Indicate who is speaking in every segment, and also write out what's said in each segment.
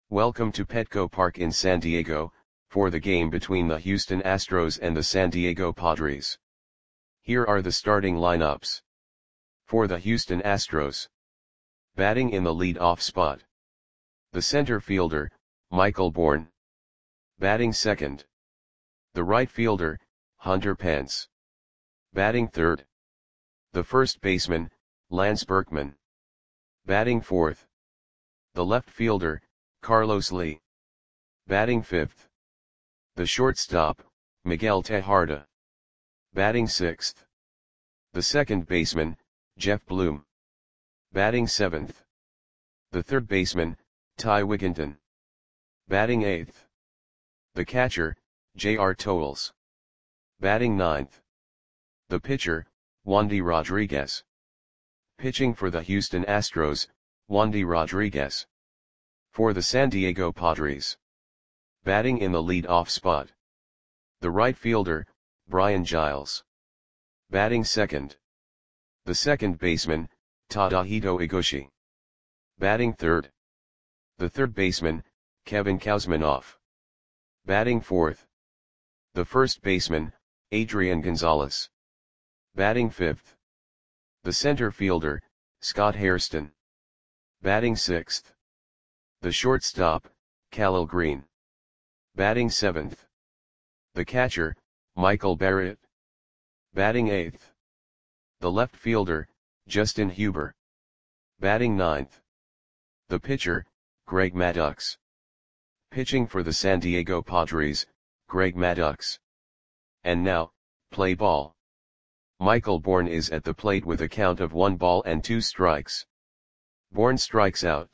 Speaker 1: Welcome to Petco Park in San Diego, for the game between the Houston Astros and the San Diego Padres. Here are the starting lineups. For the Houston Astros. Batting in the lead-off spot. The center fielder, Michael Bourn. Batting second. The right fielder, Hunter Pence. Batting third. The first baseman, Lance Berkman. Batting fourth. The left fielder, Carlos Lee. Batting fifth. The shortstop, Miguel Tejada. Batting sixth. The second baseman, Jeff Bloom. Batting seventh. The third baseman, Ty Wigginton. Batting eighth. The catcher, J.R. Towles. Batting ninth. The pitcher, Wandy Rodriguez. Pitching for the Houston Astros, Wandy Rodriguez. For the San Diego Padres. Batting in the lead-off spot. The right fielder, Brian Giles. Batting second. The second baseman, Tadahito Iguchi. Batting third. The third baseman, Kevin Kuzminoff. Batting fourth. The first baseman, Adrian Gonzalez. Batting fifth. The center fielder, Scott Hairston. Batting sixth. The shortstop, Khalil Green. Batting seventh. The catcher, Michael Barrett. Batting eighth. The left fielder, Justin Huber. Batting ninth. The pitcher, Greg Maddux. Pitching for the San Diego Padres, Greg Maddux. And now, play ball. Michael Bourn is at the plate with a count of 1 ball and 2 strikes. Bourn strikes out.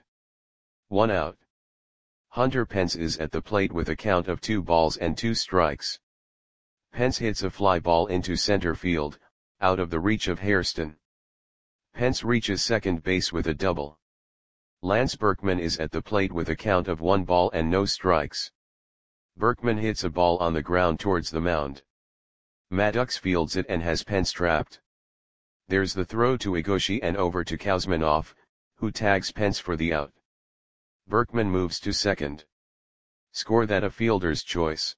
Speaker 1: 1 out. Hunter Pence is at the plate with a count of 2 balls and 2 strikes. Pence hits a fly ball into center field, out of the reach of Hairston. Pence reaches second base with a double. Lance Berkman is at the plate with a count of 1 ball and no strikes. Berkman hits a ball on the ground towards the mound. Maddux fields it and has Pence trapped. There's the throw to Iguchi and over to Kuzminoff, who tags Pence for the out. Berkman moves to second. Score that a fielder's choice.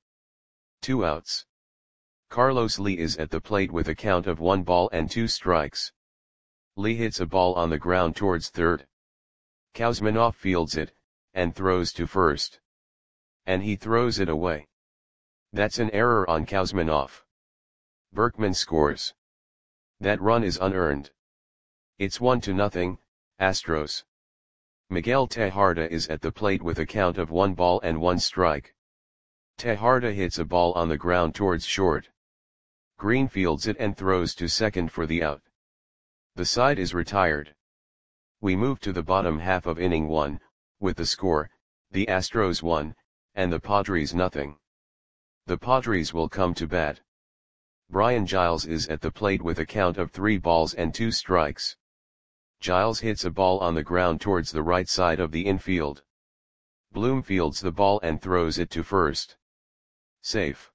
Speaker 1: 2 outs. Carlos Lee is at the plate with a count of 1 ball and 2 strikes. Lee hits a ball on the ground towards third. Kuzminoff fields it, and throws to first. And he throws it away. That's an error on Kuzminoff. Berkman scores. That run is unearned. It's 1-0, Astros. Miguel Tejada is at the plate with a count of 1 ball and 1 strike. Tejada hits a ball on the ground towards short. Green fields it and throws to second for the out. The side is retired. We move to the bottom half of inning 1, with the score, the Astros 1, and the Padres 0. The Padres will come to bat. Brian Giles is at the plate with a count of 3 balls and 2 strikes. Giles hits a ball on the ground towards the right side of the infield. Bloom fields the ball and throws it to first. Safe.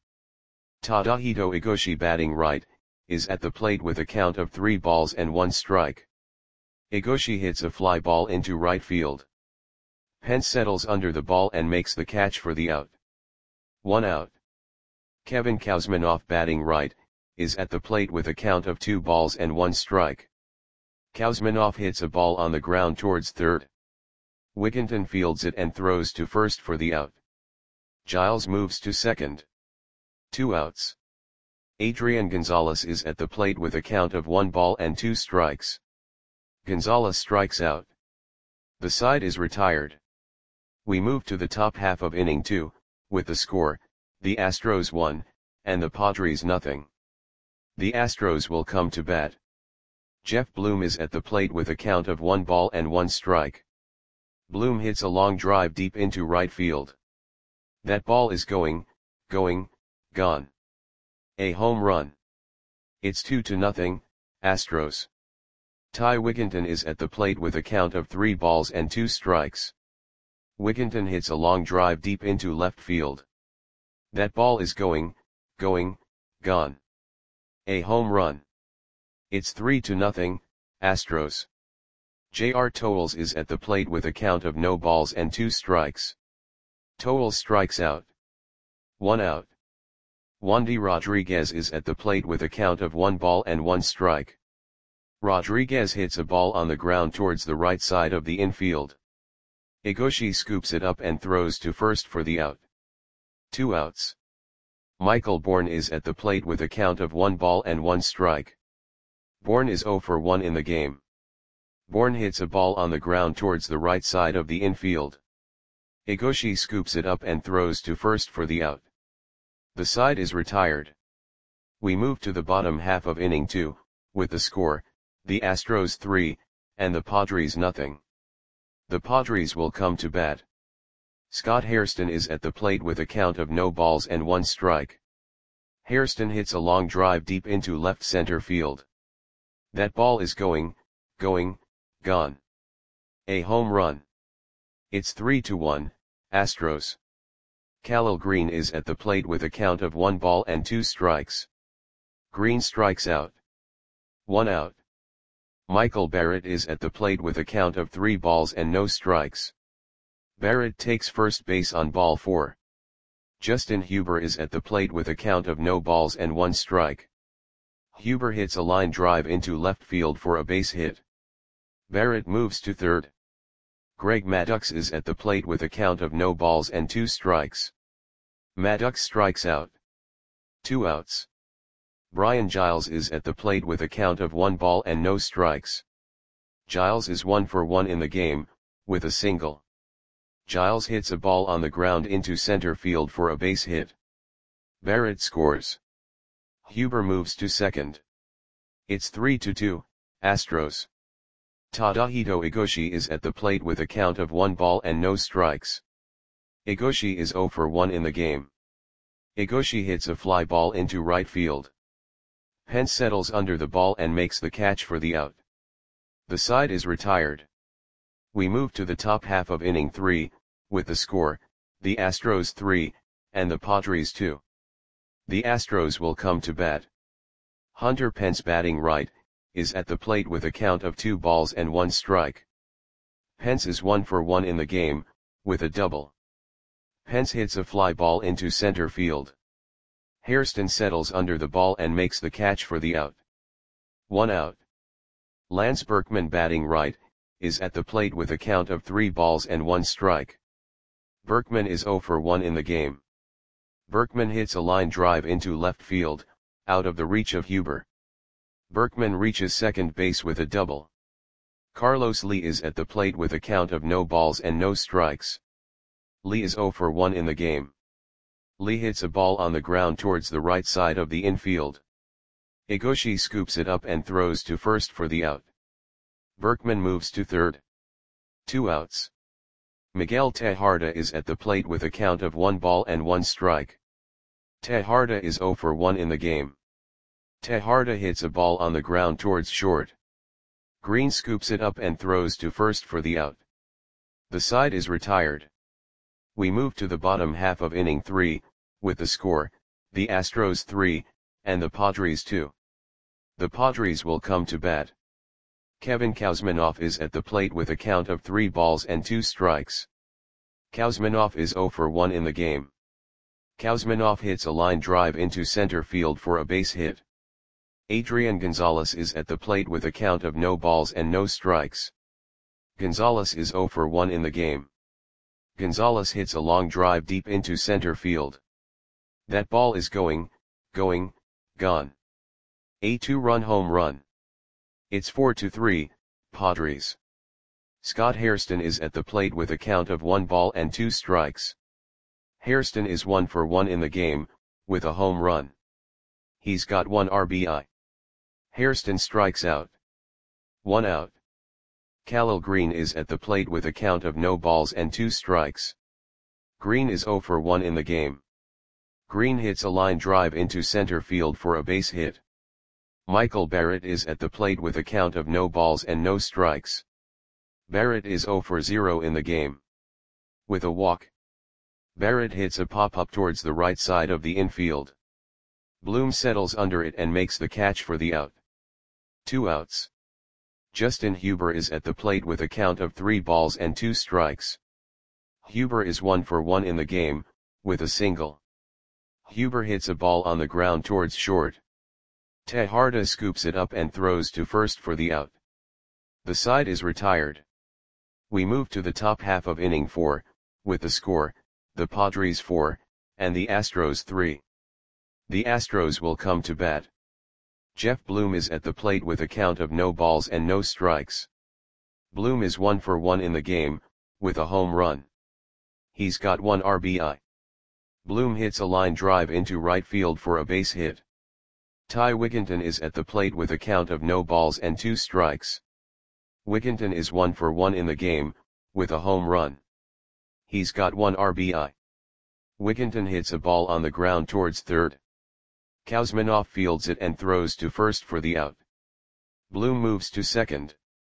Speaker 1: Tadahito Iguchi, batting right, is at the plate with a count of 3 balls and 1 strike. Iguchi hits a fly ball into right field. Pence settles under the ball and makes the catch for the out. 1 out. Kevin Kuzminoff, batting right, is at the plate with a count of 2 balls and 1 strike. Kuzminoff hits a ball on the ground towards third. Wigginton fields it and throws to first for the out. Giles moves to second. 2 outs. Adrian Gonzalez is at the plate with a count of 1 ball and 2 strikes. Gonzalez strikes out. The side is retired. We move to the top half of inning 2, with the score, the Astros 1, and the Padres 0. The Astros will come to bat. Jeff Bloom is at the plate with a count of 1 ball and 1 strike. Bloom hits a long drive deep into right field. That ball is gone. A home run. It's 2-0, Astros. Ty Wigginton is at the plate with a count of 3 balls and 2 strikes. Wigginton hits a long drive deep into left field. That ball is gone. A home run. It's 3-0, Astros. J.R. Towles is at the plate with a count of no balls and 2 strikes. Toel strikes out. 1 out. Wandy Rodriguez is at the plate with a count of 1 ball and 1 strike. Rodriguez hits a ball on the ground towards the right side of the infield. Egoshi scoops it up and throws to first for the out. 2 outs. Michael Bourne is at the plate with a count of 1 ball and 1 strike. Bourne is 0 for 1 in the game. Bourne hits a ball on the ground towards the right side of the infield. Egoshi scoops it up and throws to first for the out. The side is retired. We move to the bottom half of inning 2, with the score, the Astros 3, and the Padres nothing. The Padres will come to bat. Scott Hairston is at the plate with a count of no balls and 1 strike. Hairston hits a long drive deep into left center field. That ball is going, gone. A home run. It's 3-1, Astros. Khalil Greene is at the plate with a count of 1 ball and 2 strikes. Greene strikes out. 1 out. Michael Barrett is at the plate with a count of 3 balls and no strikes. Barrett takes first base on ball 4. Justin Huber is at the plate with a count of no balls and 1 strike. Huber hits a line drive into left field for a base hit. Barrett moves to third. Greg Maddux is at the plate with a count of no balls and 2 strikes. Maddux strikes out. 2 outs. Brian Giles is at the plate with a count of 1 ball and no strikes. Giles is 1 for 1 in the game, with a single. Giles hits a ball on the ground into center field for a base hit. Barrett scores. Huber moves to second. It's 3-2, Astros. Tadahito Egoshi is at the plate with a count of 1 ball and no strikes. Egoshi is 0 for 1 in the game. Egoshi hits a fly ball into right field. Pence settles under the ball and makes the catch for the out. The side is retired. We move to the top half of inning 3, with the score, the Astros 3, and the Padres 2. The Astros will come to bat. Hunter Pence, batting right, is at the plate with a count of 2 balls and 1 strike. Pence is 1 for 1 in the game, with a double. Pence hits a fly ball into center field. Hairston settles under the ball and makes the catch for the out. 1 out. Lance Berkman, batting right, is at the plate with a count of 3 balls and 1 strike. Berkman is 0 for 1 in the game. Berkman hits a line drive into left field, out of the reach of Huber. Berkman reaches second base with a double. Carlos Lee is at the plate with a count of no balls and no strikes. Lee is 0 for 1 in the game. Lee hits a ball on the ground towards the right side of the infield. Egoshi scoops it up and throws to first for the out. Berkman moves to third. 2 outs. Miguel Tejada is at the plate with a count of 1 ball and 1 strike. Tejada is 0 for 1 in the game. Tejada hits a ball on the ground towards short. Greene scoops it up and throws to first for the out. The side is retired. We move to the bottom half of inning 3, with the score, the Astros 3, and the Padres 2. The Padres will come to bat. Kevin Kouzmanoff is at the plate with a count of 3 balls and 2 strikes. Kouzmanoff is 0 for 1 in the game. Kouzmanoff hits a line drive into center field for a base hit. Adrian Gonzalez is at the plate with a count of no balls and no strikes. Gonzalez is 0 for 1 in the game. Gonzalez hits a long drive deep into center field. That ball is going, gone. A 2-run home run. It's 4-3, Padres. Scott Hairston is at the plate with a count of 1 ball and 2 strikes. Hairston is 1 for 1 in the game, with a home run. He's got 1 RBI. Hairston strikes out. 1 out. Khalil Greene is at the plate with a count of no balls and 2 strikes. Greene is 0 for 1 in the game. Greene hits a line drive into center field for a base hit. Michael Barrett is at the plate with a count of no balls and no strikes. Barrett is 0 for 0 in the game. With a walk. Barrett hits a pop-up towards the right side of the infield. Bloom settles under it and makes the catch for the out. 2 outs. Justin Huber is at the plate with a count of 3 balls and 2 strikes. Huber is 1 for 1 in the game, with a single. Huber hits a ball on the ground towards short. Tejada scoops it up and throws to first for the out. The side is retired. We move to the top half of inning 4, with the score, the Padres 4, and the Astros 3. The Astros will come to bat. Jeff Bloom is at the plate with a count of no balls and no strikes. Bloom is 1 for 1 in the game, with a home run. He's got 1 RBI. Bloom hits a line drive into right field for a base hit. Ty Wigginton is at the plate with a count of no balls and 2 strikes. Wigginton is 1 for 1 in the game, with a home run. He's got 1 RBI. Wigginton hits a ball on the ground towards third. Kuzminoff fields it and throws to first for the out. Bloom moves to second.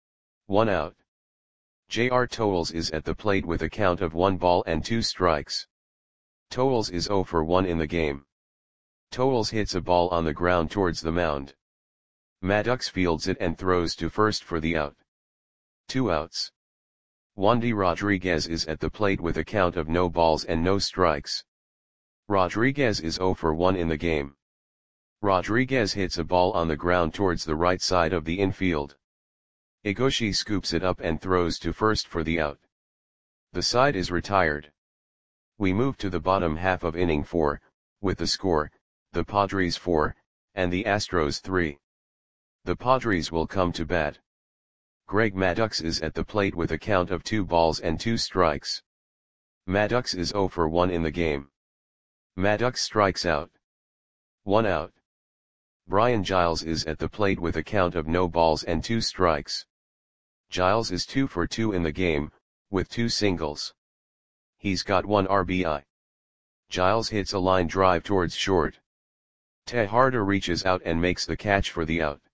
Speaker 1: 1 out. J.R. Towles is at the plate with a count of 1 ball and 2 strikes. Towles is 0 for 1 in the game. Towles hits a ball on the ground towards the mound. Maddox fields it and throws to first for the out. 2 outs. Wandy Rodriguez is at the plate with a count of no balls and no strikes. Rodriguez is 0 for 1 in the game. Rodriguez hits a ball on the ground towards the right side of the infield. Igoshi scoops it up and throws to first for the out. The side is retired. We move to the bottom half of inning 4, with the score, the Padres 4, and the Astros 3. The Padres will come to bat. Greg Maddux is at the plate with a count of 2 balls and 2 strikes. Maddux is 0 for 1 in the game. Maddux strikes out. 1 out. Brian Giles is at the plate with a count of no balls and 2 strikes. Giles is 2 for 2 in the game, with 2 singles. He's got 1 RBI. Giles hits a line drive towards short. Tejada reaches out and makes the catch for the out.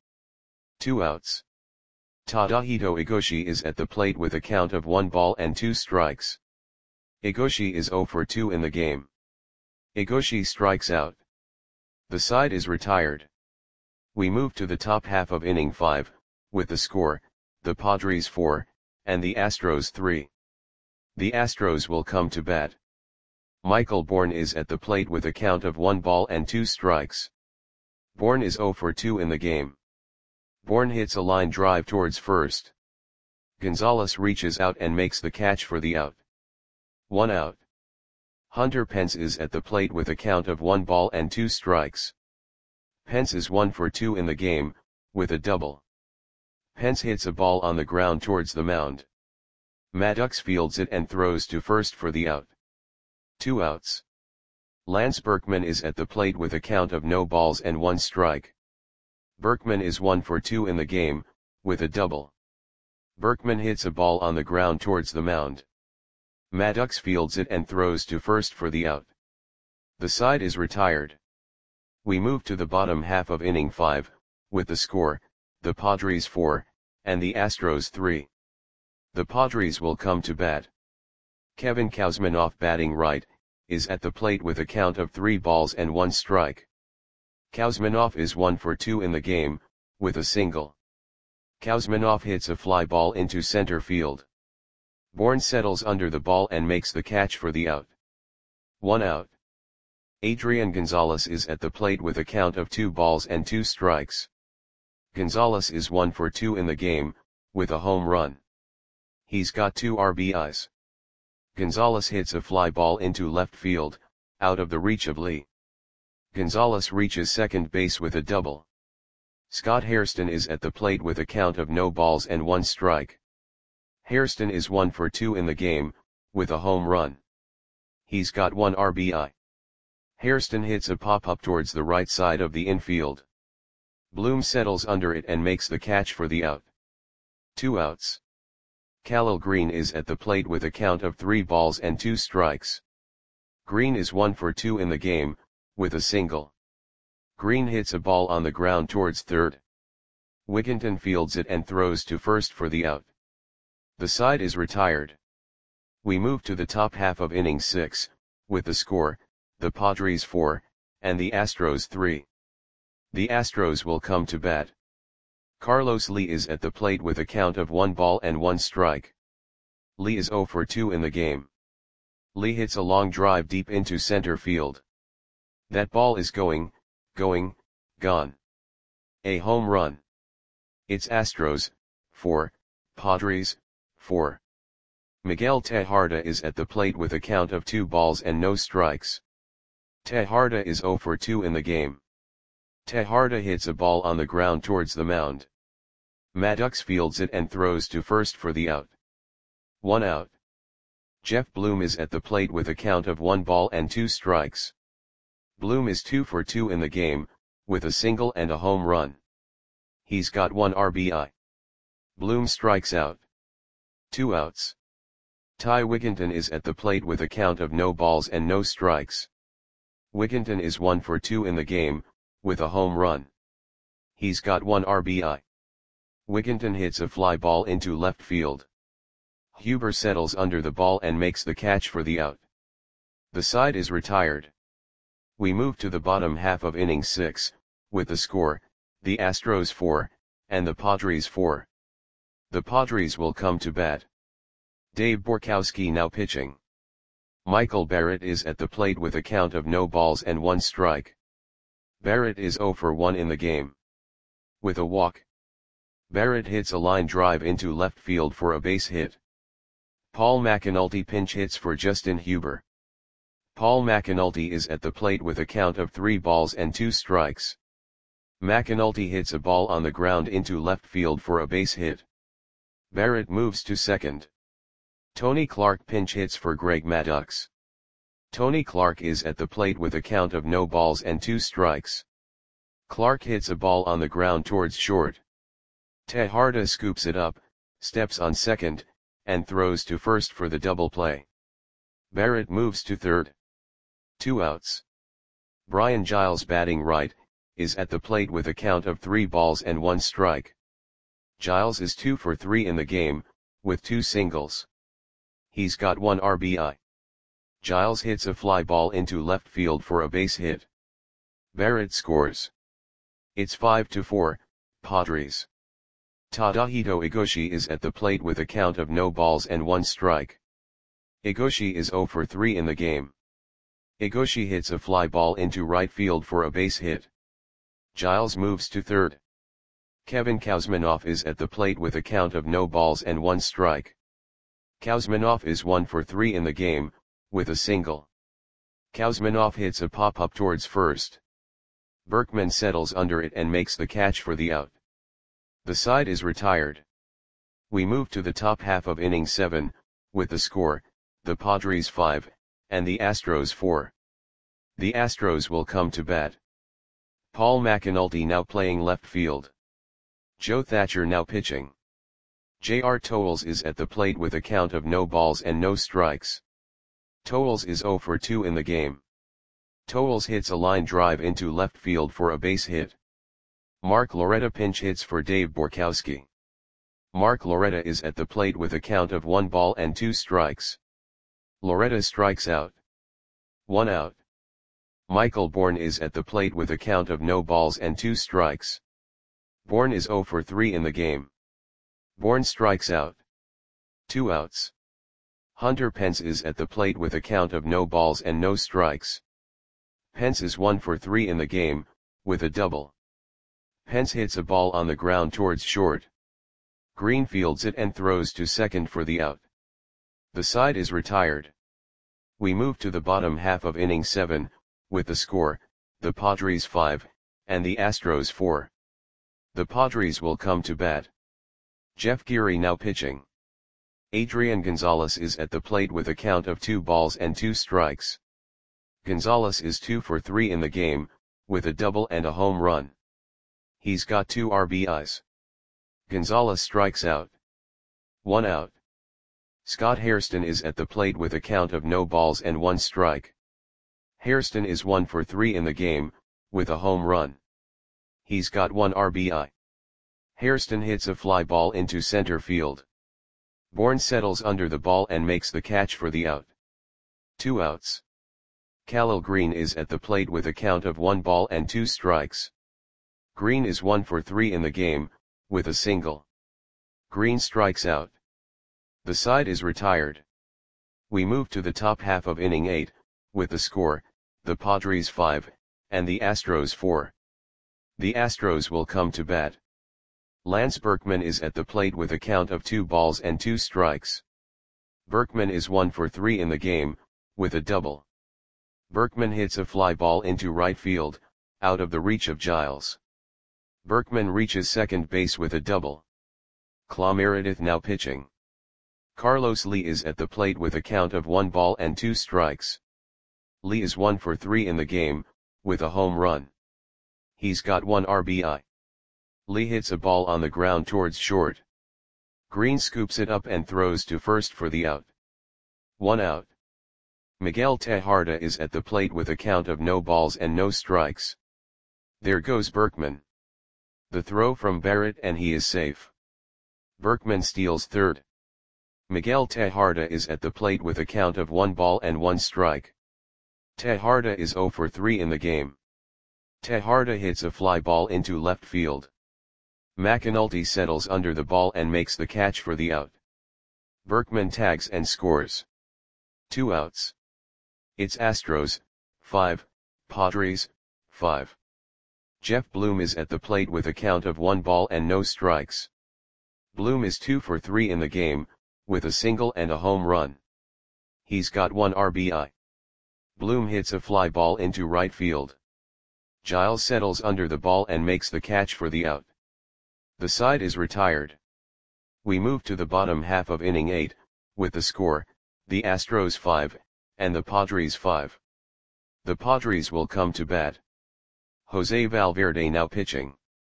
Speaker 1: 2 outs. Tadahito Igoshi is at the plate with a count of 1 ball and 2 strikes. Igoshi is 0 for 2 in the game. Igoshi strikes out. The side is retired. We move to the top half of inning 5, with the score, the Padres 4, and the Astros 3. The Astros will come to bat. Michael Bourne is at the plate with a count of 1 ball and 2 strikes. Bourne is 0 for 2 in the game. Bourne hits a line drive towards first. Gonzalez reaches out and makes the catch for the out. 1 out. Hunter Pence is at the plate with a count of 1 ball and 2 strikes. Pence is 1 for 2 in the game, with a double. Pence hits a ball on the ground towards the mound. Maddux fields it and throws to first for the out. 2 outs. Lance Berkman is at the plate with a count of no balls and 1 strike. Berkman is 1 for 2 in the game, with a double. Berkman hits a ball on the ground towards the mound. Maddux fields it and throws to first for the out. The side is retired. We move to the bottom half of inning 5, with the score, the Padres 4, and the Astros 3. The Padres will come to bat. Kevin Kuzminoff, batting right, is at the plate with a count of 3 balls and 1 strike. Kuzminoff is 1 for 2 in the game, with a single. Kuzminoff hits a fly ball into center field. Bourne settles under the ball and makes the catch for the out. 1 out. Adrian Gonzalez is at the plate with a count of 2 balls and 2 strikes. Gonzalez is 1 for 2 in the game, with a home run. He's got 2 RBIs. Gonzalez hits a fly ball into left field, out of the reach of Lee. Gonzalez reaches second base with a double. Scott Hairston is at the plate with a count of no balls and 1 strike. Hairston is 1 for 2 in the game, with a home run. He's got 1 RBI. Hairston hits a pop-up towards the right side of the infield. Bloom settles under it and makes the catch for the out. 2 outs. Khalil Green is at the plate with a count of 3 balls and 2 strikes. Green is 1 for 2 in the game, with a single. Green hits a ball on the ground towards third. Wigginton fields it and throws to first for the out. The side is retired. We move to the top half of inning 6, with the score, the Padres 4, and the Astros 3. The Astros will come to bat. Carlos Lee is at the plate with a count of 1 ball and 1 strike. Lee is 0 for 2 in the game. Lee hits a long drive deep into center field. That ball is going, gone. A home run. It's Astros, 4, Padres, 4. Miguel Tejada is at the plate with a count of 2 balls and no strikes. Tejada is 0 for 2 in the game. Tejada hits a ball on the ground towards the mound. Maddox fields it and throws to first for the out. 1 out. Jeff Bloom is at the plate with a count of 1 ball and 2 strikes. Bloom is 2 for 2 in the game, with a single and a home run. He's got 1 RBI. Bloom strikes out. 2 outs. Ty Wigginton is at the plate with a count of no balls and no strikes. Wigginton is 1 for 2 in the game, with a home run. He's got 1 RBI. Wigginton hits a fly ball into left field. Huber settles under the ball and makes the catch for the out. The side is retired. We move to the bottom half of inning 6, with the score, the Astros 4, and the Padres 4. The Padres will come to bat. Dave Borkowski now pitching. Michael Barrett is at the plate with a count of no balls and 1 strike. Barrett is 0 for 1 in the game. With a walk. Barrett hits a line drive into left field for a base hit. Paul McAnulty pinch hits for Justin Huber. Paul McAnulty is at the plate with a count of 3 balls and 2 strikes. McAnulty hits a ball on the ground into left field for a base hit. Barrett moves to second. Tony Clark pinch hits for Greg Maddux. Tony Clark is at the plate with a count of no balls and 2 strikes. Clark hits a ball on the ground towards short. Tejada scoops it up, steps on second, and throws to first for the double play. Barrett moves to third. 2 outs. Brian Giles batting right, is at the plate with a count of 3 balls and 1 strike. Giles is 2 for 3 in the game, with 2 singles. He's got 1 RBI. Giles hits a fly ball into left field for a base hit. Barrett scores. It's 5-4, Padres. Tadahito Igoshi is at the plate with a count of no balls and 1 strike. Igoshi is 0 for 3 in the game. Igoshi hits a fly ball into right field for a base hit. Giles moves to third. Kevin Kuzminoff is at the plate with a count of no balls and 1 strike. Kuzminoff is 1 for 3 in the game, with a single. Kuzminoff hits a pop-up towards first. Berkman settles under it and makes the catch for the out. The side is retired. We move to the top half of inning 7, with the score, the Padres 5, and the Astros 4. The Astros will come to bat. Paul McAnulty now playing left field. Joe Thatcher now pitching. J.R. Towles is at the plate with a count of no balls and no strikes. Towles is 0 for 2 in the game. Towles hits a line drive into left field for a base hit. Mark Loretta pinch hits for Dave Borkowski. Mark Loretta is at the plate with a count of 1 ball and 2 strikes. Loretta strikes out. 1 out. Michael Bourne is at the plate with a count of no balls and 2 strikes. Bourne is 0 for 3 in the game. Bourne strikes out. 2 outs. Hunter Pence is at the plate with a count of no balls and no strikes. Pence is 1 for 3 in the game, with a double. Pence hits a ball on the ground towards short. Green fields it and throws to second for the out. The side is retired. We move to the bottom half of inning 7, with the score, the Padres 5, and the Astros 4. The Padres will come to bat. Jeff Geary now pitching. Adrian Gonzalez is at the plate with a count of 2 balls and 2 strikes. Gonzalez is 2 for 3 in the game, with a double and a home run. He's got 2 RBIs. Gonzalez strikes out. 1 out. Scott Hairston is at the plate with a count of no balls and 1 strike. Hairston is 1 for 3 in the game, with a home run. He's got 1 RBI. Hairston hits a fly ball into center field. Bourne settles under the ball and makes the catch for the out. 2 outs. Khalil Green is at the plate with a count of 1 ball and 2 strikes. Green is 1 for 3 in the game, with a single. Green strikes out. The side is retired. We move to the top half of inning 8, with the score, the Padres 5, and the Astros 4. The Astros will come to bat. Lance Berkman is at the plate with a count of 2 balls and 2 strikes. Berkman is 1 for 3 in the game, with a double. Berkman hits a fly ball into right field, out of the reach of Giles. Berkman reaches second base with a double. Clay Meredith now pitching. Carlos Lee is at the plate with a count of 1 ball and 2 strikes. Lee is 1 for 3 in the game, with a home run. He's got 1 RBI. Lee hits a ball on the ground towards short. Green scoops it up and throws to first for the out. 1 out. Miguel Tejada is at the plate with a count of no balls and no strikes. There goes Berkman. The throw from Barrett and he is safe. Berkman steals third. Miguel Tejada is at the plate with a count of 1 ball and 1 strike. Tejada is 0 for 3 in the game. Tejada hits a fly ball into left field. McAnulty settles under the ball and makes the catch for the out. Berkman tags and scores. 2 outs. It's Astros, 5, Padres, 5. Jeff Bloom is at the plate with a count of 1 ball and no strikes. Bloom is 2 for 3 in the game, with a single and a home run. He's got 1 RBI. Bloom hits a fly ball into right field. Giles settles under the ball and makes the catch for the out. The side is retired. We move to the bottom half of inning 8, with the score, the Astros 5, and the Padres 5. The Padres will come to bat. Jose Valverde now pitching.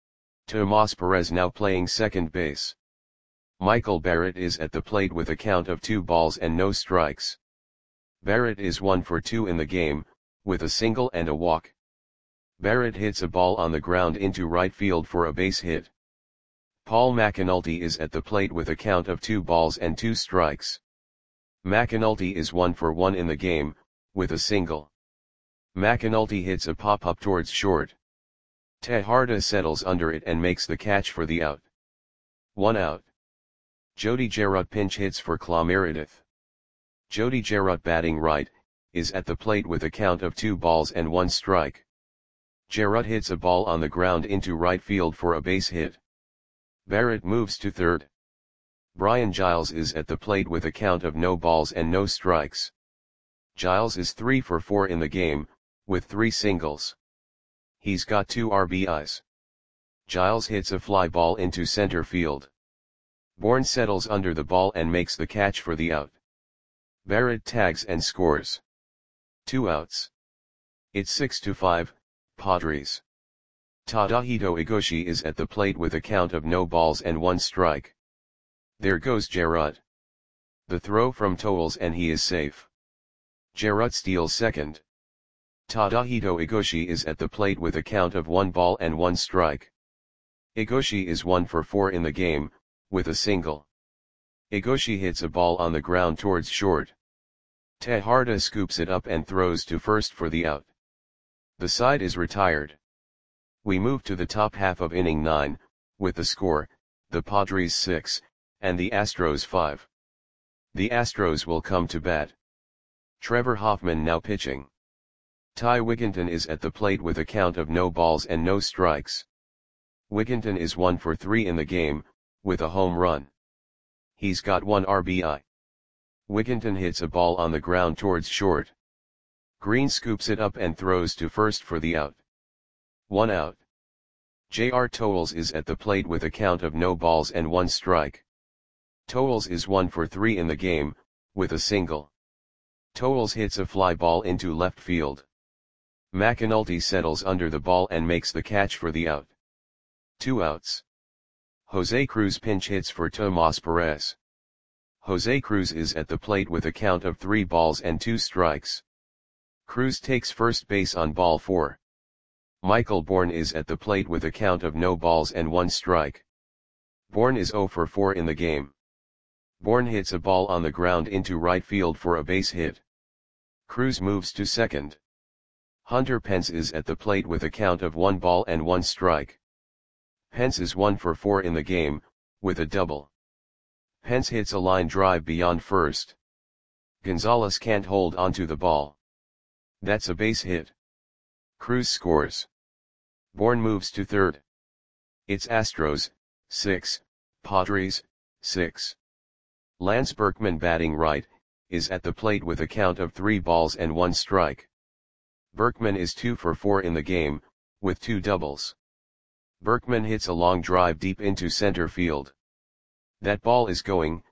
Speaker 1: Tomas Perez now playing second base. Michael Barrett is at the plate with a count of 2 balls and no strikes. Barrett is 1 for 2 in the game, with a single and a walk. Barrett hits a ball on the ground into right field for a base hit. Paul McAnulty is at the plate with a count of 2 balls and 2 strikes. McAnulty is 1 for 1 in the game, with a single. McAnulty hits a pop-up towards short. Tejada settles under it and makes the catch for the out. 1 out. Jody Gerut pinch hits for Clay Meredith. Jody Gerut batting right, is at the plate with a count of 2 balls and 1 strike. Gerut hits a ball on the ground into right field for a base hit. Barrett moves to third. Brian Giles is at the plate with a count of no balls and no strikes. Giles is 3 for 4 in the game, with 3 singles. He's got 2 RBIs. Giles hits a fly ball into center field. Bourne settles under the ball and makes the catch for the out. Barrett tags and scores. 2 outs. It's 6-5, Padres. Tadahito Igoshi is at the plate with a count of no balls and 1 strike. There goes Gerut. The throw from Toles and he is safe. Gerut steals second. Tadahito Igoshi is at the plate with a count of 1 ball and 1 strike. Igoshi is 1 for 4 in the game, with a single. Igoshi hits a ball on the ground towards short. Tejada scoops it up and throws to first for the out. The side is retired. We move to the top half of inning 9, with the score, the Padres 6, and the Astros 5. The Astros will come to bat. Trevor Hoffman now pitching. Ty Wigginton is at the plate with a count of no balls and no strikes. Wigginton is 1 for 3 in the game, with a home run. He's got 1 RBI. Wigginton hits a ball on the ground towards short. Green scoops it up and throws to first for the out. 1 out. J.R. Toles is at the plate with a count of no balls and 1 strike. Toles is 1 for 3 in the game, with a single. Toles hits a fly ball into left field. McAnulty settles under the ball and makes the catch for the out. 2 outs. Jose Cruz pinch hits for Tomas Perez. Jose Cruz is at the plate with a count of 3 balls and 2 strikes. Cruz takes first base on ball 4. Michael Bourne is at the plate with a count of no balls and 1 strike. Bourne is 0 for 4 in the game. Bourne hits a ball on the ground into right field for a base hit. Cruz moves to second. Hunter Pence is at the plate with a count of 1 ball and 1 strike. Pence is 1 for 4 in the game, with a double. Pence hits a line drive beyond first. Gonzalez can't hold onto the ball. That's a base hit. Cruz scores. Bourne moves to third. It's Astros, 6, Padres, 6. Lance Berkman batting right, is at the plate with a count of 3 balls and 1 strike. Berkman is 2 for 4 in the game, with 2 doubles. Berkman hits a long drive deep into center field. That ball is gone.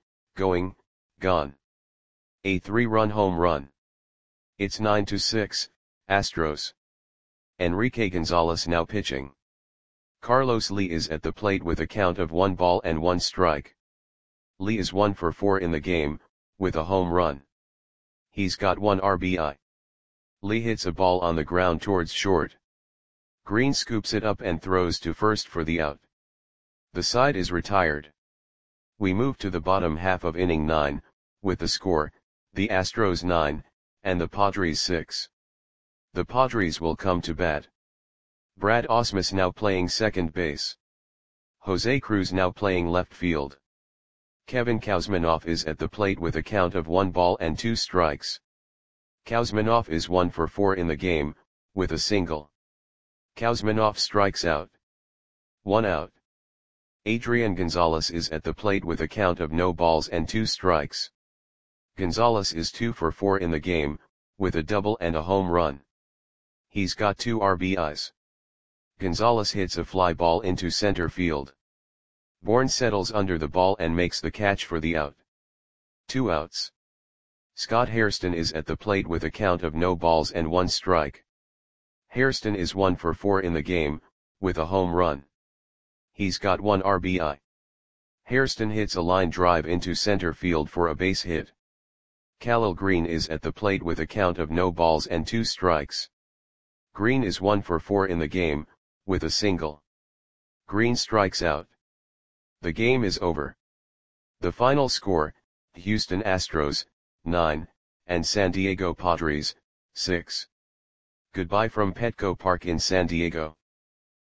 Speaker 1: A 3-run home run. It's 9-6, Astros. Enrique Gonzalez now pitching. Carlos Lee is at the plate with a count of 1 ball and 1 strike. Lee is 1 for 4 in the game, with a home run. He's got 1 RBI. Lee hits a ball on the ground towards short. Green scoops it up and throws to first for the out. The side is retired. We move to the bottom half of inning 9, with the score, the Astros 9, and the Padres 6. The Padres will come to bat. Brad Ausmus now playing second base. Jose Cruz now playing left field. Kevin Kuzminoff is at the plate with a count of 1 ball and 2 strikes. Kuzminoff is 1 for 4 in the game, with a single. Kuzminoff strikes out. 1 out. Adrian Gonzalez is at the plate with a count of no balls and 2 strikes. Gonzalez is 2 for 4 in the game, with a double and a home run. He's got 2 RBIs. Gonzalez hits a fly ball into center field. Bourne settles under the ball and makes the catch for the out. 2 outs. Scott Hairston is at the plate with a count of no balls and 1 strike. Hairston is 1 for 4 in the game, with a home run. He's got 1 RBI. Hairston hits a line drive into center field for a base hit. Khalil Green is at the plate with a count of no balls and 2 strikes. Green is 1 for 4 in the game, with a single. Green strikes out. The game is over. The final score, Houston Astros, 9, and San Diego Padres, 6. Goodbye from Petco Park in San Diego.